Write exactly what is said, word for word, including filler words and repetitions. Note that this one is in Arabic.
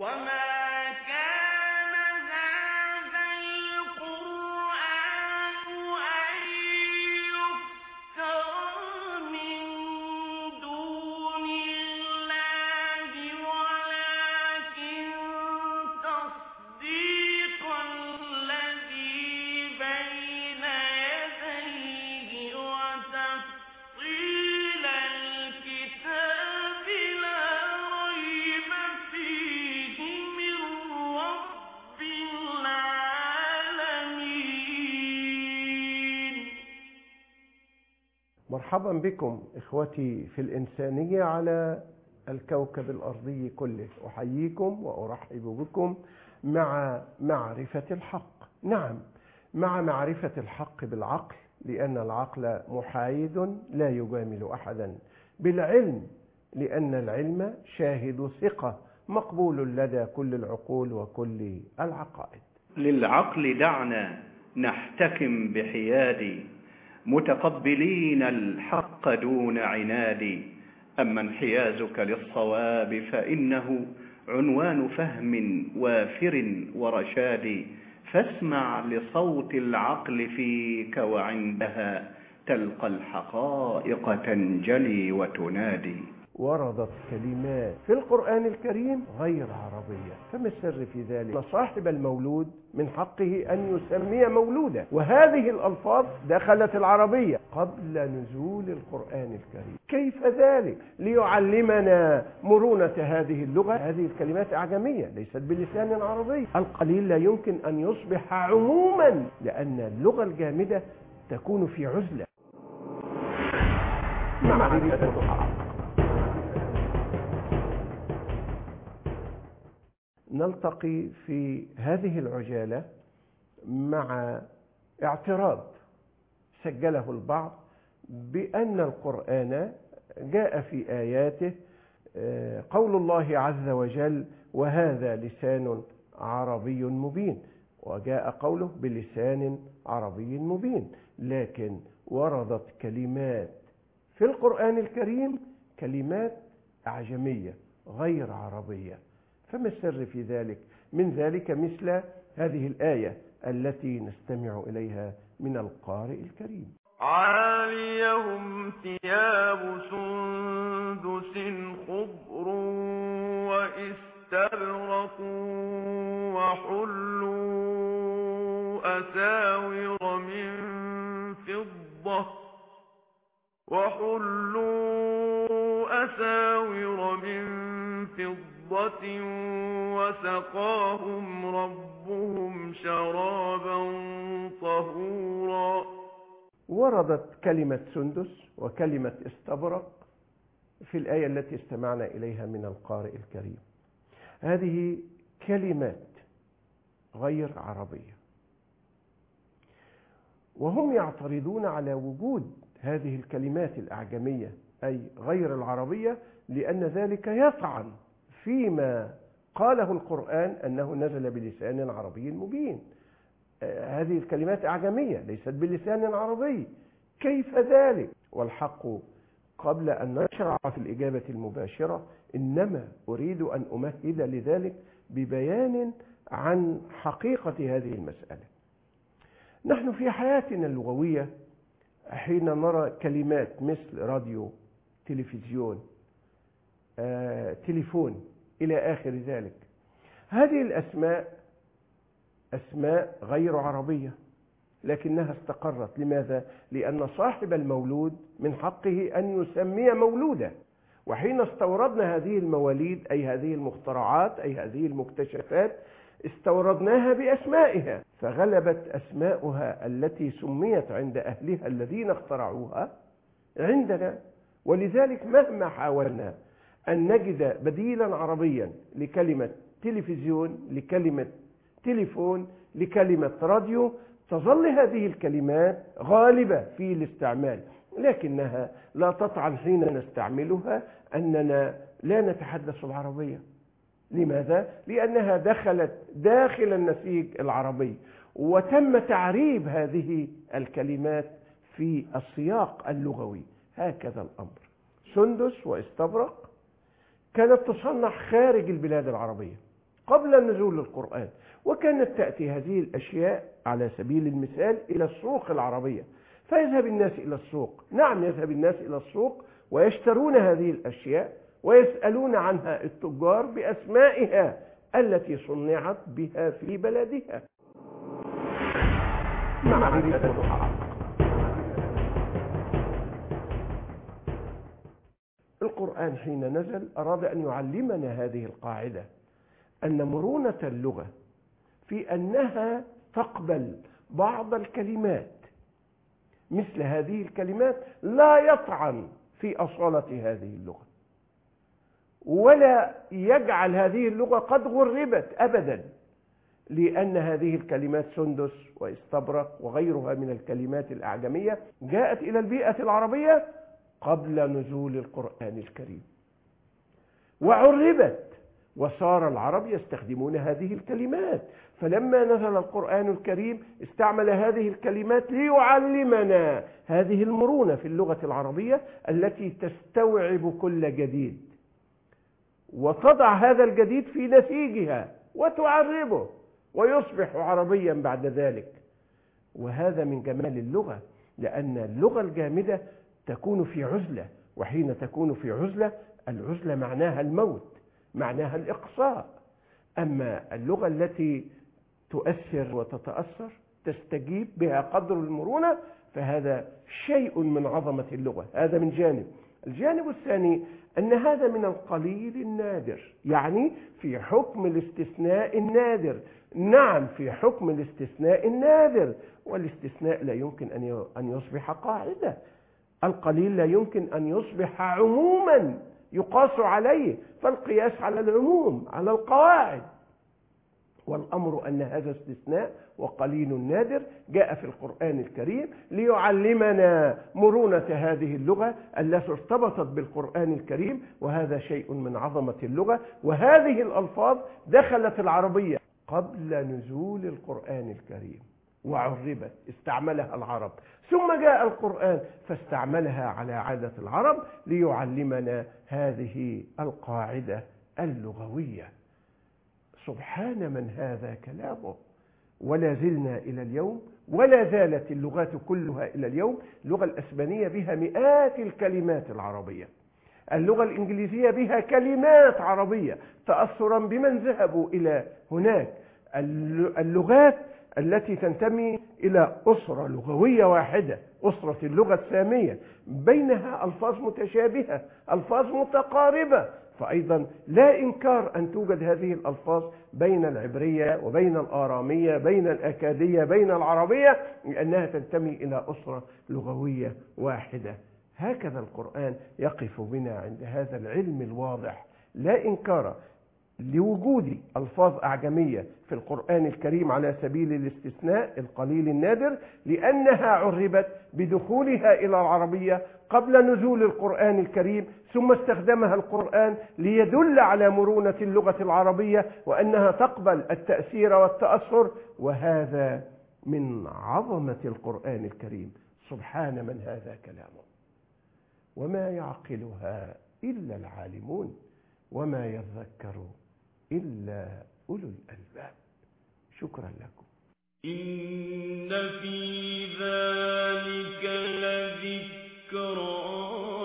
مرحبا بكم إخوتي في الإنسانية على الكوكب الأرضي كله. أحييكم وأرحب بكم مع معرفة الحق. نعم، مع معرفة الحق بالعقل، لأن العقل محايد لا يجامل أحدا. بالعلم، لأن العلم شاهد ثقة مقبول لدى كل العقول وكل العقائد. للعقل دعنا نحتكم بحياد، متقبلين الحق دون عناد. أما انحيازك للصواب فإنه عنوان فهم وافر ورشاد. فاسمع لصوت العقل فيك، وعندها تلقى الحقائق تنجلي وتنادي. وردت كلمات في القرآن الكريم غير عربية، فما السر في ذلك؟ صاحب المولود من حقه أن يسمي مولودا، وهذه الألفاظ دخلت العربية قبل نزول القرآن الكريم. كيف ذلك؟ ليعلمنا مرونة هذه اللغة. هذه الكلمات أعجمية ليست بلسان عربي. القليل لا يمكن أن يصبح عموما، لأن اللغة الجامدة تكون في عزلة. معرفة الحق. نلتقي في هذه العجالة مع اعتراض سجله البعض بأن القرآن جاء في آياته قول الله عز وجل: وهذا لسان عربي مبين، وجاء قوله بلسان عربي مبين، لكن وردت كلمات في القرآن الكريم كلمات أعجمية غير عربية. فما السر في ذلك؟ من ذلك مثل هذه الآية التي نستمع إليها من القارئ الكريم: عاليهم ثياب سندس خضر وإستبرق وحلوا أساور من فضة وحلوا أساور من فضة وسقاهم ربهم شرابا طهورا. وردت كلمة سندس وكلمة استبرق في الآية التي استمعنا إليها من القارئ الكريم. هذه كلمات غير عربية، وهم يعترضون على وجود هذه الكلمات الأعجمية أي غير العربية، لأن ذلك يطعن فيما قاله القرآن أنه نزل بلسان عربي مبين. هذه الكلمات أعجمية ليست بلسان عربي، كيف ذلك؟ والحق قبل أن نشرع في الإجابة المباشرة إنما أريد أن أمهد لذلك ببيان عن حقيقة هذه المسألة. نحن في حياتنا اللغوية حين نرى كلمات مثل راديو، تلفزيون، آه، تليفون إلى آخر ذلك، هذه الأسماء أسماء غير عربية، لكنها استقرت. لماذا؟ لأن صاحب المولود من حقه أن يسمي مولودا، وحين استوردنا هذه المواليد أي هذه المخترعات أي هذه المكتشفات استوردناها بأسمائها، فغلبت أسماؤها التي سميت عند أهلها الذين اخترعوها عندنا. ولذلك مهما حاولنا أن نجد بديلا عربيا لكلمة تلفزيون، لكلمة تليفون، لكلمة راديو، تظل هذه الكلمات غالبة في الاستعمال، لكنها لا تطعن حين نستعملها أننا لا نتحدث العربية. لماذا؟ لأنها دخلت داخل النسيج العربي، وتم تعريب هذه الكلمات في السياق اللغوي. هكذا الأمر. سندس واستبرق كانت تصنع خارج البلاد العربية، قبل نزول القرآن. وكانت تأتي هذه الأشياء على سبيل المثال إلى السوق العربية، فيذهب الناس إلى السوق. نعم، يذهب الناس إلى السوق ويشترون هذه الأشياء ويسألون عنها التجار بأسمائها التي صنعت بها في بلدها. معرفة الحق. القرآن حين نزل أراد أن يعلمنا هذه القاعدة، أن مرونة اللغة في أنها تقبل بعض الكلمات مثل هذه الكلمات لا يطعن في أصالة هذه اللغة، ولا يجعل هذه اللغة قد غربت أبدا، لأن هذه الكلمات سندس واستبرق وغيرها من الكلمات الأعجمية جاءت إلى البيئة العربية قبل نزول القرآن الكريم وعربت، وصار العرب يستخدمون هذه الكلمات. فلما نزل القرآن الكريم استعمل هذه الكلمات ليعلمنا هذه المرونة في اللغة العربية التي تستوعب كل جديد وتضع هذا الجديد في نسيجها وتعربه ويصبح عربيا بعد ذلك. وهذا من جمال اللغة، لأن اللغة الجامدة تكون في عزلة، وحين تكون في عزلة العزلة معناها الموت، معناها الإقصاء. أما اللغة التي تؤثر وتتأثر تستجيب بها قدر المرونة، فهذا شيء من عظمة اللغة. هذا من جانب. الجانب الثاني أن هذا من القليل النادر، يعني في حكم الاستثناء النادر. نعم، في حكم الاستثناء النادر، والاستثناء لا يمكن أن يصبح قاعدة. القليل لا يمكن أن يصبح عموما يقاس عليه، فالقياس على العموم على القواعد. والأمر أن هذا استثناء وقليل نادر جاء في القرآن الكريم ليعلمنا مرونة هذه اللغة التي ارتبطت بالقرآن الكريم، وهذا شيء من عظمة اللغة. وهذه الألفاظ دخلت العربية قبل نزول القرآن الكريم وعربت، استعملها العرب، ثم جاء القرآن فاستعملها على عادة العرب ليعلمنا هذه القاعدة اللغوية. سبحان من هذا كلامه. ولا زلنا إلى اليوم، ولا زالت اللغات كلها إلى اليوم. اللغة الأسبانية بها مئات الكلمات العربية، اللغة الإنجليزية بها كلمات عربية تأثرا بمن ذهبوا إلى هناك. اللغات التي تنتمي إلى أسرة لغوية واحدة، أسرة اللغة السامية، بينها ألفاظ متشابهة، ألفاظ متقاربة، فأيضا لا إنكار أن توجد هذه الألفاظ بين العبرية وبين الآرامية، بين الأكادية، بين العربية، لأنها تنتمي إلى أسرة لغوية واحدة. هكذا القرآن يقف بنا عند هذا العلم الواضح، لا إنكار لوجود ألفاظ أعجمية في القرآن الكريم على سبيل الاستثناء القليل النادر، لأنها عربت بدخولها إلى العربية قبل نزول القرآن الكريم، ثم استخدمها القرآن ليدل على مرونة اللغة العربية وأنها تقبل التأثير والتأثر. وهذا من عظمة القرآن الكريم. سبحان من هذا كلامه. وما يعقلها إلا العالمون وما يذكر إلا أولو الألباب. شكرا لكم. إن في ذلك لذكرى